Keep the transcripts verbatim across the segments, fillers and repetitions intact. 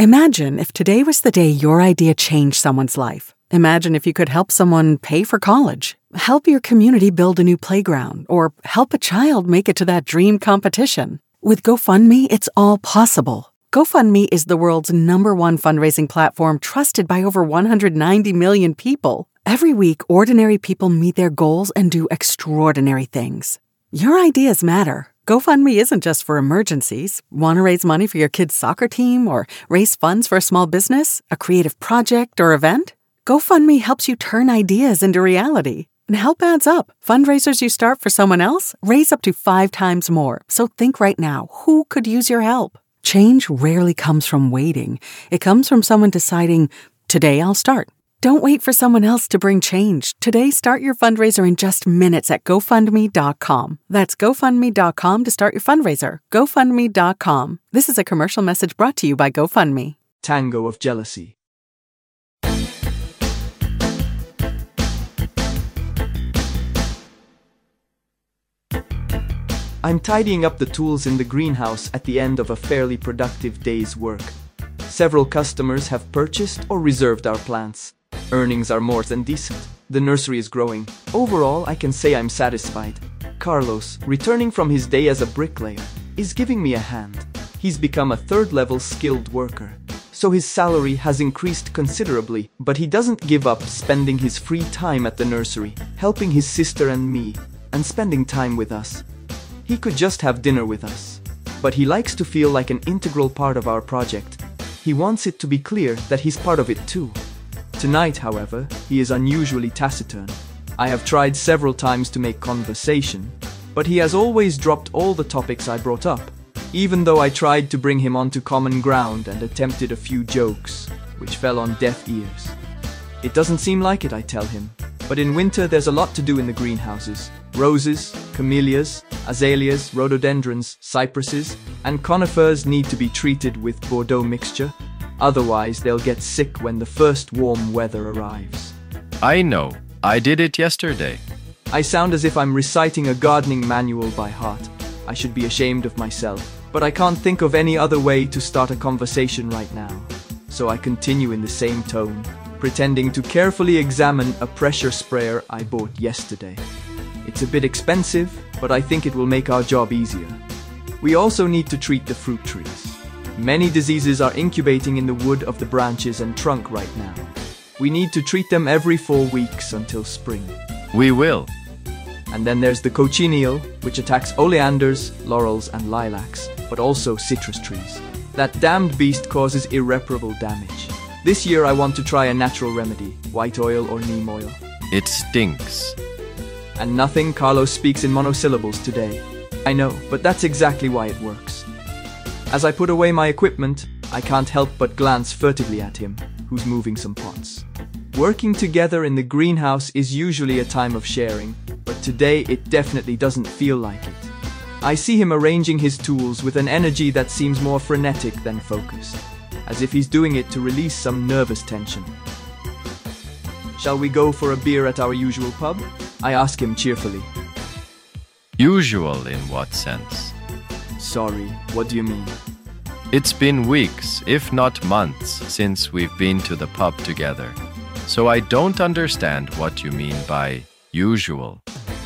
Imagine if today was the day your idea changed someone's life. Imagine if you could help someone pay for college, help your community build a new playground, or help a child make it to that dream competition. With GoFundMe, it's all possible. GoFundMe is the world's number one fundraising platform trusted by over one hundred ninety million people. Every week, ordinary people meet their goals and do extraordinary things. Your ideas matter. GoFundMe isn't just for emergencies. Want to raise money for your kid's soccer team or raise funds for a small business, a creative project, or event? GoFundMe helps you turn ideas into reality. And help adds up. Fundraisers you start for someone else raise up to five times more. So think right now, who could use your help? Change rarely comes from waiting. It comes from someone deciding, today I'll start. Don't wait for someone else to bring change. Today, start your fundraiser in just minutes at GoFundMe dot com. That's GoFundMe dot com to start your fundraiser. GoFundMe dot com. This is a commercial message brought to you by GoFundMe. Tango of jealousy. I'm tidying up the tools in the greenhouse at the end of a fairly productive day's work. Several customers have purchased or reserved our plants. Earnings are more than decent. The nursery is growing. Overall, I can say I'm satisfied. Carlos, returning from his day as a bricklayer, is giving me a hand. He's become a third-level skilled worker, so his salary has increased considerably, but he doesn't give up spending his free time at the nursery, helping his sister and me, and spending time with us. He could just have dinner with us, but he likes to feel like an integral part of our project. He wants it to be clear that he's part of it too. Tonight, however, he is unusually taciturn. I have tried several times to make conversation, but he has always dropped all the topics I brought up, even though I tried to bring him onto common ground and attempted a few jokes, which fell on deaf ears. It doesn't seem like it, I tell him, but in winter there's a lot to do in the greenhouses. Roses, camellias, azaleas, rhododendrons, cypresses, and conifers need to be treated with Bordeaux mixture. Otherwise, they'll get sick when the first warm weather arrives. I know. I did it yesterday. I sound as if I'm reciting a gardening manual by heart. I should be ashamed of myself, but I can't think of any other way to start a conversation right now. So I continue in the same tone, pretending to carefully examine a pressure sprayer I bought yesterday. It's a bit expensive, but I think it will make our job easier. We also need to treat the fruit trees. Many diseases are incubating in the wood of the branches and trunk right now. We need to treat them every four weeks until spring. We will. And then there's the cochineal, which attacks oleanders, laurels, and lilacs, but also citrus trees. That damned beast causes irreparable damage. This year I want to try a natural remedy, white oil or neem oil. It stinks. And nothing. Carlos speaks in monosyllables today. I know, but that's exactly why it works. As I put away my equipment, I can't help but glance furtively at him, who's moving some pots. Working together in the greenhouse is usually a time of sharing, but today it definitely doesn't feel like it. I see him arranging his tools with an energy that seems more frenetic than focused, as if he's doing it to release some nervous tension. Shall we go for a beer at our usual pub? I ask him cheerfully. Usual in what sense? Sorry, what do you mean? It's been weeks, if not months, since we've been to the pub together. So I don't understand what you mean by usual.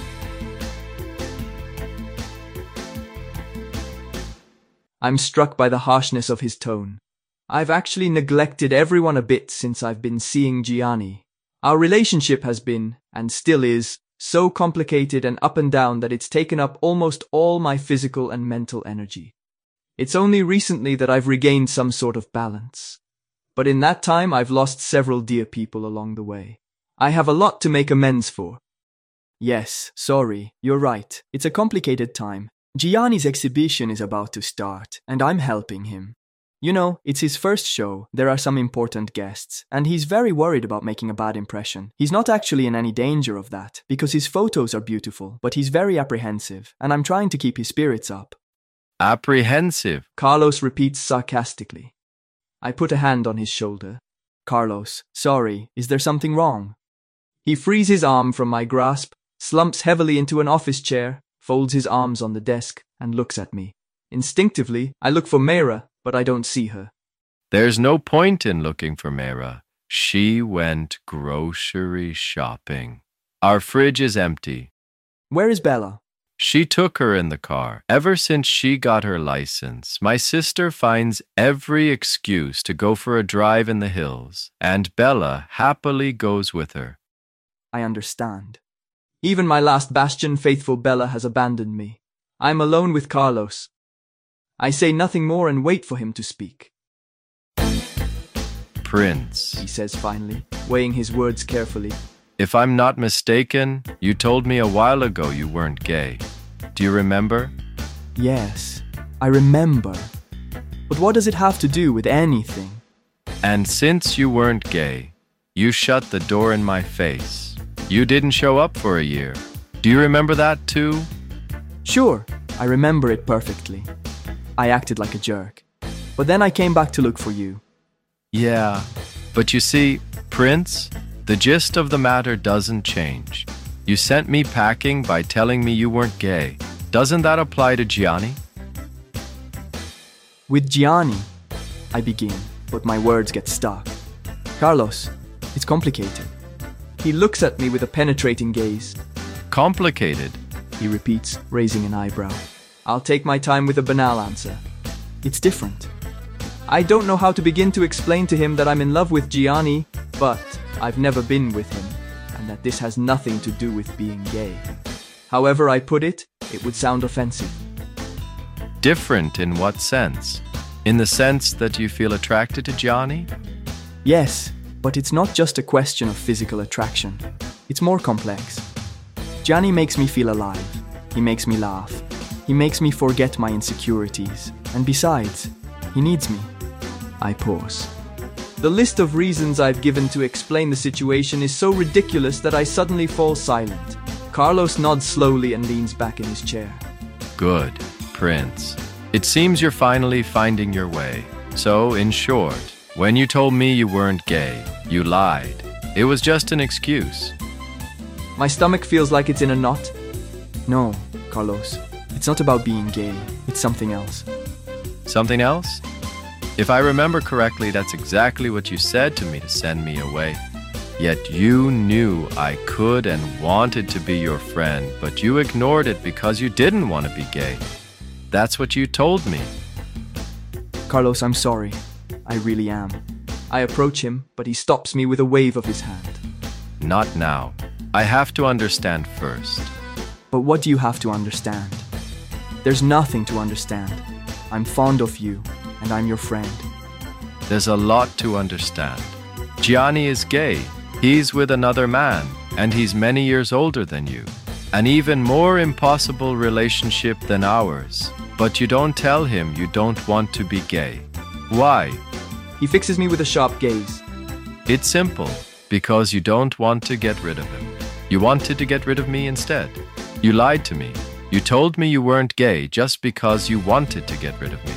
I'm struck by the harshness of his tone. I've actually neglected everyone a bit since I've been seeing Gianni. Our relationship has been, and still is, so complicated and up and down that it's taken up almost all my physical and mental energy. It's only recently that I've regained some sort of balance. But in that time I've lost several dear people along the way. I have a lot to make amends for. Yes, sorry, you're right. It's a complicated time. Gianni's exhibition is about to start, and I'm helping him. You know, it's his first show, there are some important guests, and he's very worried about making a bad impression. He's not actually in any danger of that, because his photos are beautiful, but he's very apprehensive, and I'm trying to keep his spirits up. Apprehensive? Carlos repeats sarcastically. I put a hand on his shoulder. Carlos, sorry, is there something wrong? He frees his arm from my grasp, slumps heavily into an office chair, folds his arms on the desk, and looks at me. Instinctively, I look for Mayra, but I don't see her. There's no point in looking for Mera. She went grocery shopping. Our fridge is empty. Where is Bella? She took her in the car. Ever since she got her license, my sister finds every excuse to go for a drive in the hills, and Bella happily goes with her. I understand. Even my last bastion, faithful Bella, has abandoned me. I'm alone with Carlos. I say nothing more and wait for him to speak. Prince, He says finally, weighing his words carefully. if I'm not mistaken, you told me a while ago you weren't gay. Do you remember? Yes, I remember. But what does it have to do with anything? And since you weren't gay, you shut the door in my face. You didn't show up for a year. Do you remember that too? Sure, I remember it perfectly. I acted like a jerk. But then I came back to look for you. Yeah, but you see, Prince, the gist of the matter doesn't change. You sent me packing by telling me you weren't gay. Doesn't that apply to Gianni? With Gianni, I begin, but my words get stuck. Carlos, it's complicated. He looks at me with a penetrating gaze. Complicated? He repeats, raising an eyebrow. I'll take my time with a banal answer. It's different. I don't know how to begin to explain to him that I'm in love with Gianni, but I've never been with him, and that this has nothing to do with being gay. However I put it, it would sound offensive. Different in what sense? In the sense that you feel attracted to Gianni? Yes, but it's not just a question of physical attraction. It's more complex. Gianni makes me feel alive. He makes me laugh. He makes me forget my insecurities. And besides, he needs me. I pause. The list of reasons I've given to explain the situation is so ridiculous that I suddenly fall silent. Carlos nods slowly and leans back in his chair. Good, Prince. It seems you're finally finding your way. So, in short, when you told me you weren't gay, you lied. It was just an excuse. My stomach feels like it's in a knot. No, Carlos, it's not about being gay. It's something else. Something else? If I remember correctly, that's exactly what you said to me to send me away. Yet you knew I could and wanted to be your friend, but you ignored it because you didn't want to be gay. That's what you told me. Carlos, I'm sorry. I really am. I approach him, but he stops me with a wave of his hand. Not now. I have to understand first. But what do you have to understand? There's nothing to understand. I'm fond of you, and I'm your friend. There's a lot to understand. Gianni is gay. He's with another man, and he's many years older than you. An even more impossible relationship than ours. But you don't tell him you don't want to be gay. Why? He fixes me with a sharp gaze. It's simple. Because you don't want to get rid of him. You wanted to get rid of me instead. You lied to me. You told me you weren't gay just because you wanted to get rid of me.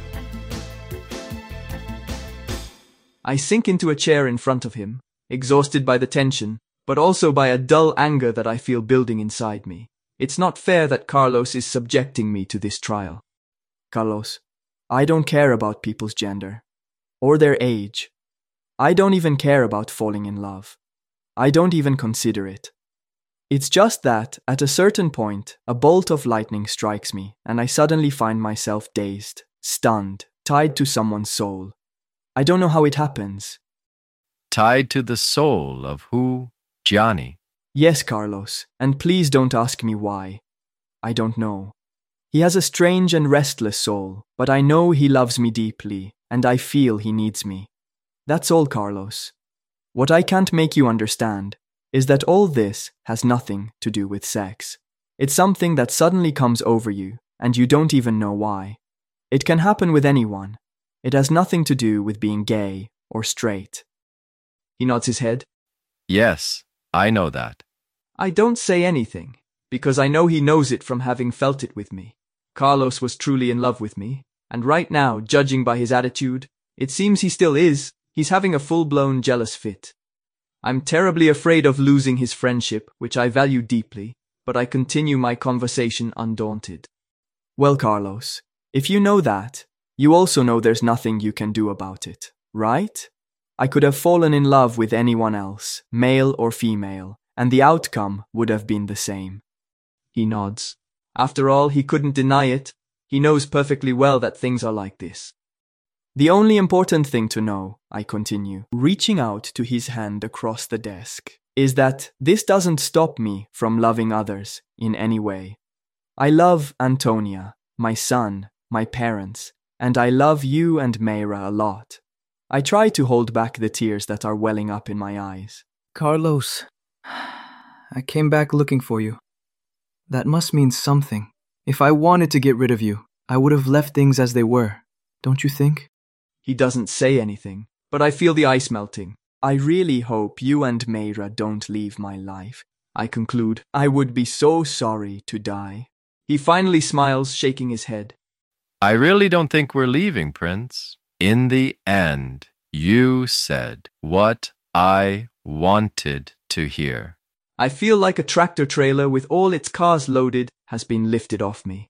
I sink into a chair in front of him, exhausted by the tension, but also by a dull anger that I feel building inside me. It's not fair that Carlos is subjecting me to this trial. Carlos, I don't care about people's gender, or their age. I don't even care about falling in love. I don't even consider it. It's just that, at a certain point, a bolt of lightning strikes me, and I suddenly find myself dazed, stunned, tied to someone's soul. I don't know how it happens. Tied to the soul of who? Gianni. Yes, Carlos, and please don't ask me why. I don't know. He has a strange and restless soul, but I know he loves me deeply, and I feel he needs me. That's all, Carlos. What I can't make you understand is that all this has nothing to do with sex. It's something that suddenly comes over you, and you don't even know why. It can happen with anyone. It has nothing to do with being gay or straight. He nods his head. Yes, I know that. I don't say anything, because I know he knows it from having felt it with me. Carlos was truly in love with me, and right now, judging by his attitude, it seems he still is. He's having a full-blown jealous fit. I'm terribly afraid of losing his friendship, which I value deeply, but I continue my conversation undaunted. Well, Carlos, if you know that, You also know there's nothing you can do about it, right? I could have fallen in love with anyone else, male or female, and the outcome would have been the same. He nods. After all, he couldn't deny it. He knows perfectly well that things are like this. The only important thing to know, I continue, reaching out to his hand across the desk, is that this doesn't stop me from loving others in any way. I love Antonia, my son, my parents, and I love you and Mayra a lot. I try to hold back the tears that are welling up in my eyes. Carlos, I came back looking for you. That must mean something. If I wanted to get rid of you, I would have left things as they were, don't you think? He doesn't say anything, but I feel the ice melting. I really hope you and Mayra don't leave my life. I conclude, I would be so sorry to die. He finally smiles, shaking his head. I really don't think we're leaving, Prince. In the end, you said what I wanted to hear. I feel like a tractor trailer with all its cars loaded has been lifted off me.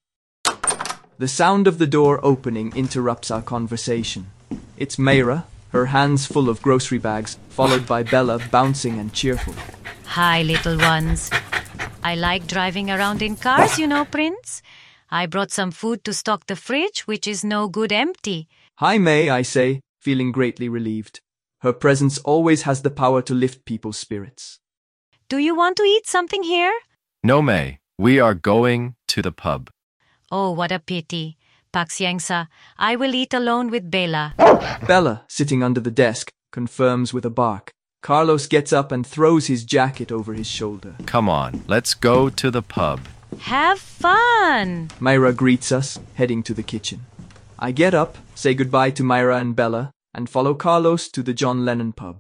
The sound of the door opening interrupts our conversation. It's Mayra, her hands full of grocery bags, followed by Bella, bouncing and cheerful. Hi, little ones. I like driving around in cars, you know, Prince. I brought some food to stock the fridge, which is no good empty. Hi, May, I say, feeling greatly relieved. Her presence always has the power to lift people's spirits. Do you want to eat something here? No, May. We are going to the pub. Oh, what a pity. Pacienza, I will eat alone with Bella. Bella, sitting under the desk, confirms with a bark. Carlos gets up and throws his jacket over his shoulder. Come on, let's go to the pub. Have fun! Mayra greets us, heading to the kitchen. I get up, say goodbye to Mayra and Bella, and follow Carlos to the John Lennon pub.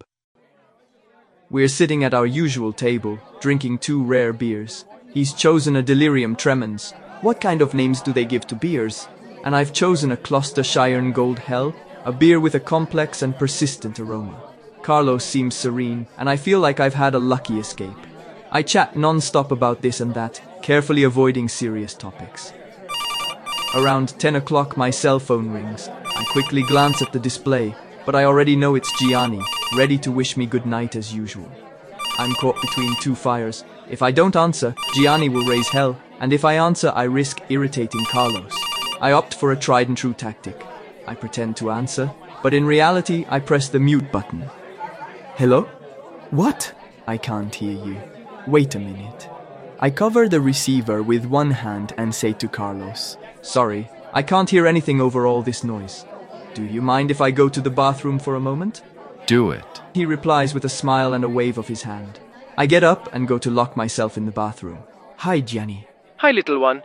We're sitting at our usual table, drinking two rare beers. He's chosen a Delirium Tremens. What kind of names do they give to beers? And I've chosen a Gloucestershire Gold Hell, a beer with a complex and persistent aroma. Carlos seems serene, and I feel like I've had a lucky escape. I chat non-stop about this and that, carefully avoiding serious topics. Around ten o'clock, my cell phone rings. I quickly glance at the display, but I already know it's Gianni, ready to wish me good night as usual. I'm caught between two fires. If I don't answer, Gianni will raise hell, and if I answer, I risk irritating Carlos. I opt for a tried-and-true tactic. I pretend to answer, but in reality, I press the mute button. Hello? What? I can't hear you. Wait a minute. I cover the receiver with one hand and say to Carlos, Sorry, I can't hear anything over all this noise. Do you mind if I go to the bathroom for a moment? Do it. He replies with a smile and a wave of his hand. I get up and go to lock myself in the bathroom. Hi, Gianni. Hi, little one.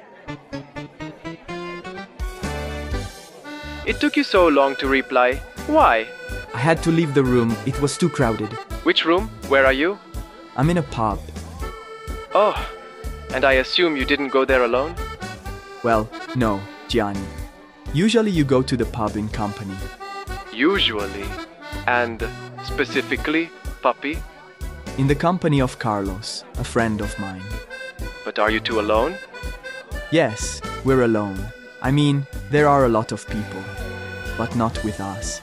It took you so long to reply. Why? I had to leave the room. It was too crowded. Which room? Where are you? I'm in a pub. Oh, and I assume you didn't go there alone? Well, no, Gianni. Usually you go to the pub in company. Usually? And specifically, puppy? In the company of Carlos, a friend of mine. But are you two alone? Yes, we're alone. I mean, there are a lot of people, but not with us.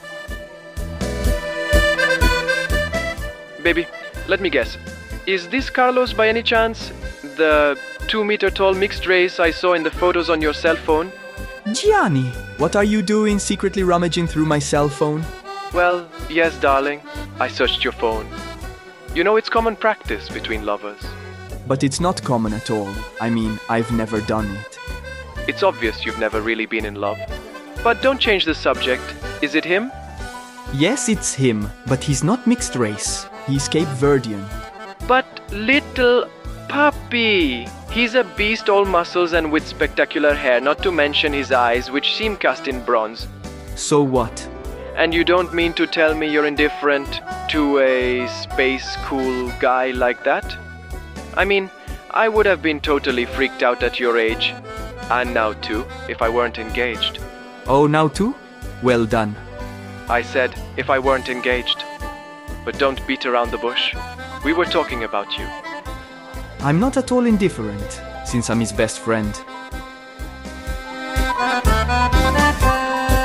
Baby, let me guess. Is this Carlos by any chance? The two-meter-tall mixed race I saw in the photos on your cell phone? Gianni, what are you doing secretly rummaging through my cell phone? Well, yes, darling. I searched your phone. You know, it's common practice between lovers. But it's not common at all. I mean, I've never done it. It's obvious you've never really been in love. But don't change the subject. Is it him? Yes, it's him, but he's not mixed race. He's Cape Verdean. But little puppy! He's a beast all muscles and with spectacular hair, not to mention his eyes, which seem cast in bronze. So what? And you don't mean to tell me you're indifferent to a space cool guy like that? I mean, I would have been totally freaked out at your age. And now too, if I weren't engaged. Oh, now too? Well done. I said, if I weren't engaged. But don't beat around the bush. We were talking about you. I'm not at all indifferent, since I'm his best friend.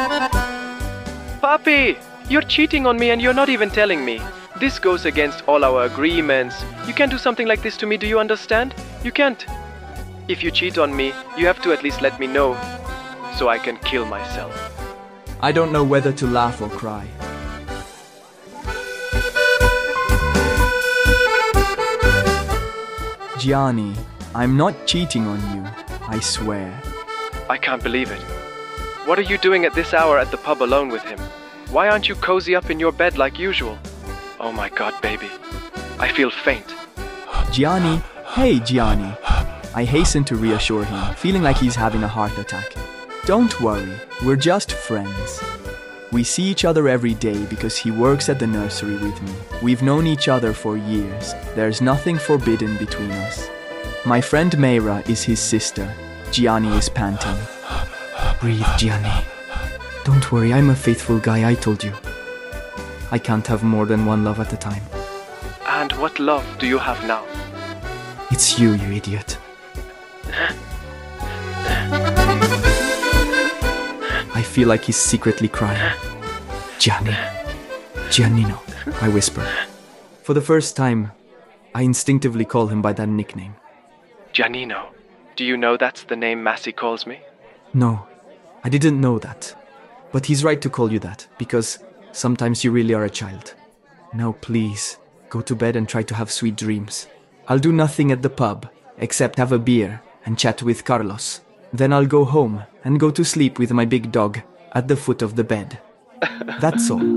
Papi! You're cheating on me and you're not even telling me. This goes against all our agreements. You can't do something like this to me, do you understand? You can't. If you cheat on me, you have to at least let me know, so I can kill myself. I don't know whether to laugh or cry. Gianni, I'm not cheating on you, I swear. I can't believe it. What are you doing at this hour at the pub alone with him? Why aren't you cozy up in your bed like usual? Oh my god, baby. I feel faint. Gianni, hey Gianni. I hasten to reassure him, feeling like he's having a heart attack. Don't worry, we're just friends. We see each other every day because he works at the nursery with me. We've known each other for years. There's nothing forbidden between us. My friend Mayra is his sister. Gianni is panting. Breathe, Gianni. Don't worry, I'm a faithful guy, I told you. I can't have more than one love at a time. And what love do you have now? It's you, you idiot. I feel like he's secretly crying. Gianni. Giannino, I whisper. For the first time, I instinctively call him by that nickname. Giannino. Do you know that's the name Massey calls me? No, I didn't know that. But he's right to call you that, because sometimes you really are a child. Now please, go to bed and try to have sweet dreams. I'll do nothing at the pub, except have a beer and chat with Carlos. Then I'll go home and go to sleep with my big dog at the foot of the bed. That's all.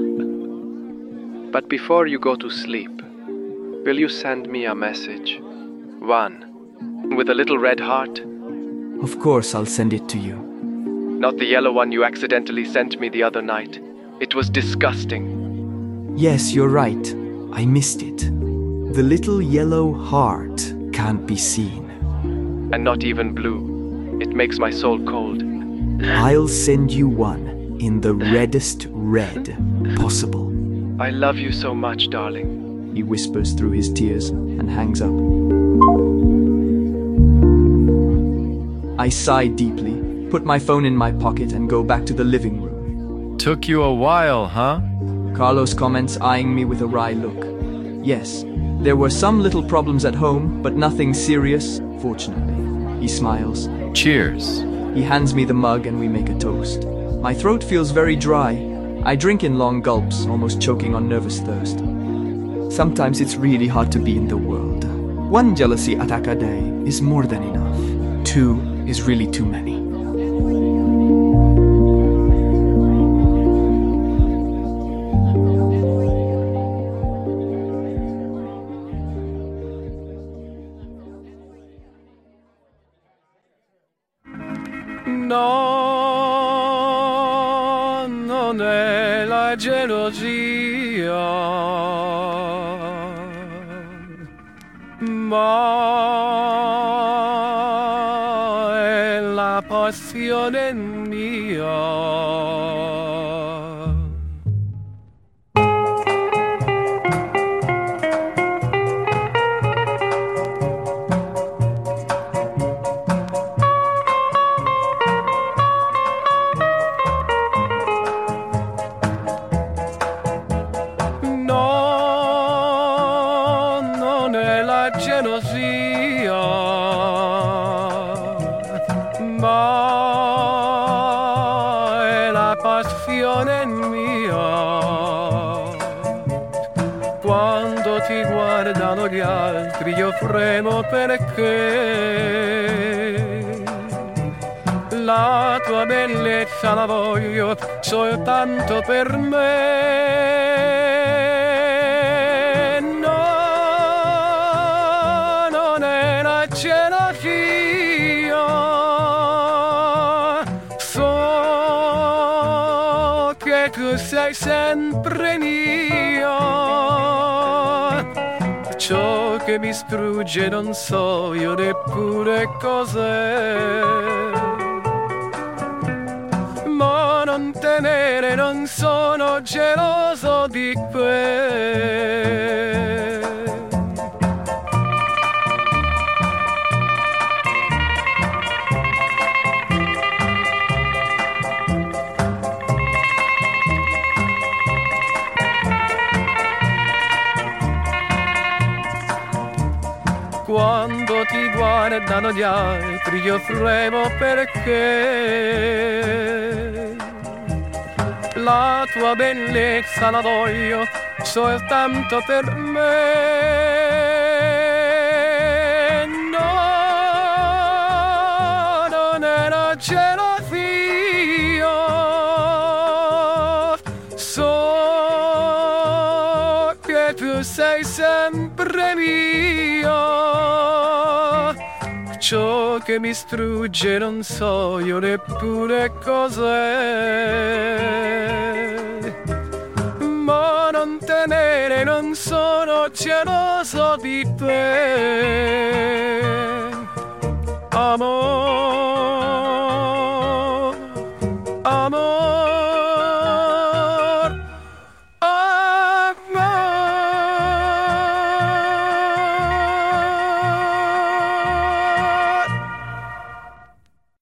But before you go to sleep, will you send me a message? One, with a little red heart? Of course I'll send it to you. Not the yellow one you accidentally sent me the other night. It was disgusting. Yes, you're right. I missed it. The little yellow heart can't be seen. And not even blue. It makes my soul cold. I'll send you one in the reddest red possible. I love you so much, darling. He whispers through his tears and hangs up. I sigh deeply, put my phone in my pocket and go back to the living room. Took you a while, huh? Carlos comments, eyeing me with a wry look. Yes, there were some little problems at home, but nothing serious, fortunately. He smiles. Cheers. He hands me the mug and we make a toast. My throat feels very dry. I drink in long gulps, almost choking on nervous thirst. Sometimes it's really hard to be in the world. One jealousy attack a day is more than enough. Two is really too many. No, non è la gelosia, ma è la passione mia. Gelosia, ma è la passione mia. Quando ti guardano gli altri io fremo perché la tua bellezza la voglio soltanto per me. Gelosia, so che tu sei sempre mia. Ciò che mi strugge non so io neppure cos'è, ma non temere, non sono geloso di te. quando ti guardano gli altri io frevo perché la tua bellezza la voglio soltanto per me. No, non era gelosia, so che tu sei sempre mia. Ciò che mi strugge non so io neppure cos'è, ma non temere, non sono geloso di te, amore.